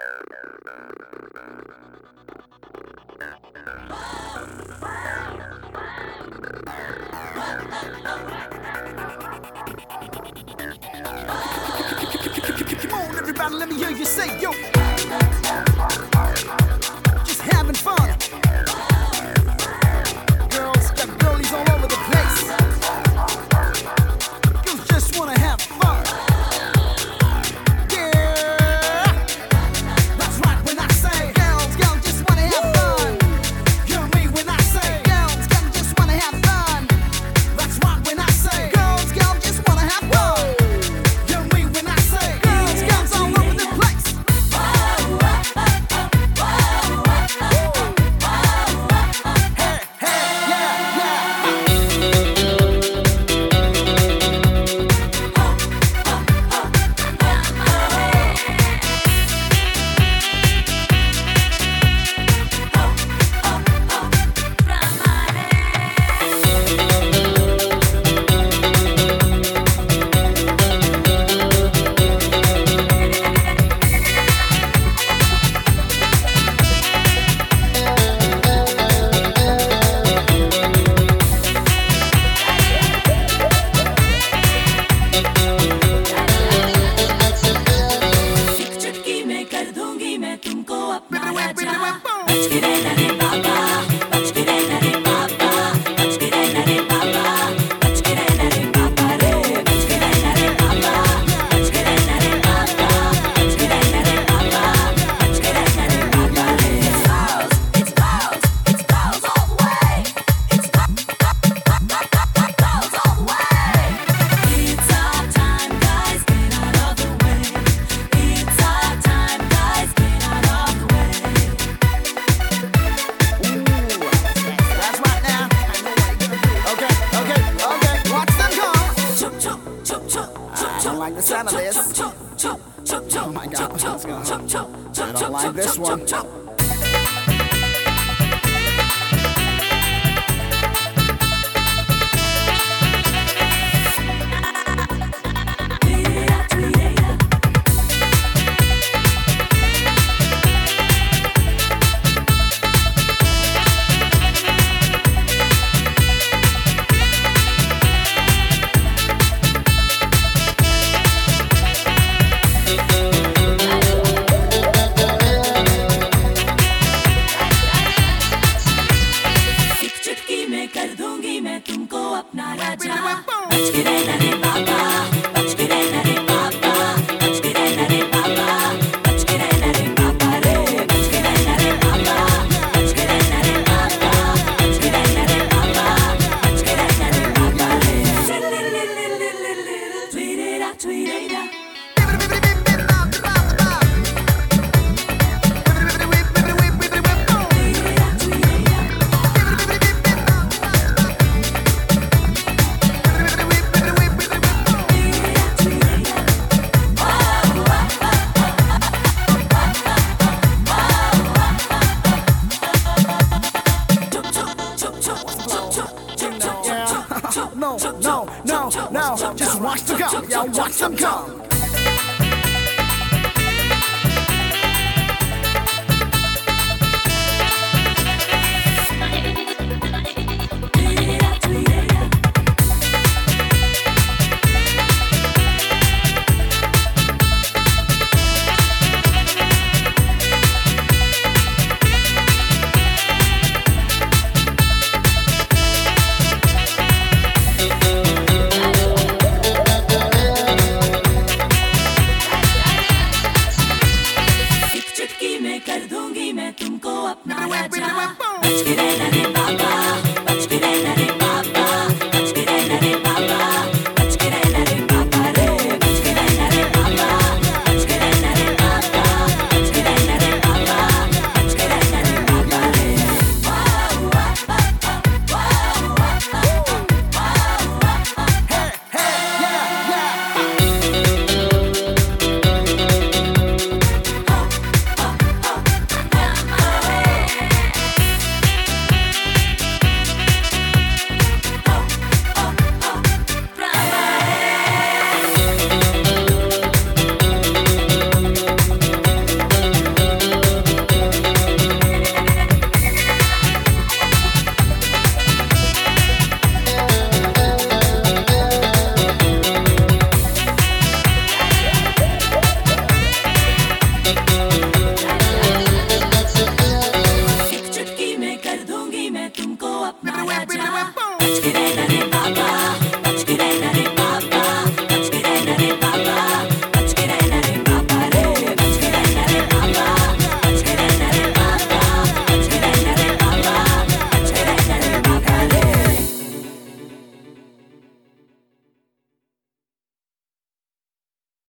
Come on, everybody, let me hear you say, yo. Just having fun. Girls, got girlies all over the place. You just wanna have fun. Yeah. That's right when I say, girls, just wanna have fun. Hear me when I say, girls, just wanna have fun. That's right when I say, girls, just wanna have fun. Hear me when I say, girls all over the place. Hey, hey, yeah, yeah. एक चुटकी में कर दूंगी मैं तुमको अपना राजा। बच के रहना रे बाबा, बच के रहना रे बाबा, बच के रहना रे बाबा, बच के रहना रे बाबा रे, बच के रहना रे बाबा, बच के रहना रे बाबा, बच के रहना रे बाबा, बच के रहना रे बाबा रे। It's balls, it's balls all the way. It's balls all the way. It's our time, guys, get out of the way. It's our time, guys, get out of the way. That's right now. I know what you're gonna do. Okay. Watch them come. Chup chup chup chup chup I don't like the sound of this. chup chup chup chup. Oh my God, what's going on? Chup chup chup I don't like this one. chup. Tweet-it-out, tweet-it-out. एक चुटकी में कर दूंगी मैं तुमको अपना राजा। बच के रहना रे बाबा, बच के रहना रे बाबा, बच के रहना रे बाबा, बच के रहना रे बाबा रे, बच के रहना रे बाबा, बच के रहना रे बाबा, बच के रहना रे बाबा, बच के रहना रे बाबा रे। Tweet-it-out, tweet-it-out. Tweet-it-out, tweet-it-out. Tweet-it-out, tweet-it-out. Chup chup chup chup chup chup chup chup chup. No. Just watch them come. Yeah, watch them come. Tweet-it-out, tweet-it-out. एक चुटकी में कर दूंगी मैं तुमको अपना राजा। बच के रहना रे बाबा, बच के रहना रे बाबा, बच के रहना रे बाबा, बच के रहना रे बाबा रे, बच के रहना रे बाबा, बच के रहना रे बाबा, बच के रहना रे बाबा, बच के रहना रे बाबा रे। Hey, yeah. तुमको अपनाया जा बच के रहना रे